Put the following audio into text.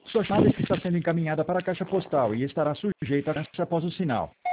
Sua chamada está sendo encaminhada para a caixa postal e estará sujeita a após o sinal.